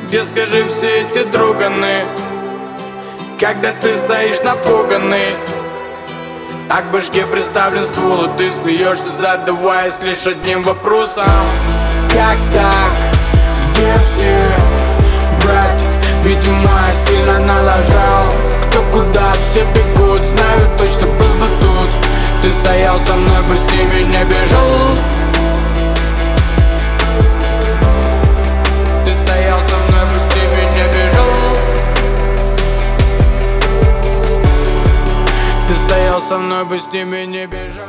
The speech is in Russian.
Где, скажи, все эти друганы, когда ты стоишь напуганный? А к башке приставлен ствол, и ты смеешься, задаваясь лишь одним вопросом: как так? Где все братьев? Видимо, сильно налажал. Кто куда, все бегут, знаю точно, был бы тут. Ты стоял со мной, бы с ними не бежал. Ты стоял со мной, бы с ними не бежал. Ты стоял со мной, бы с ними не бежал.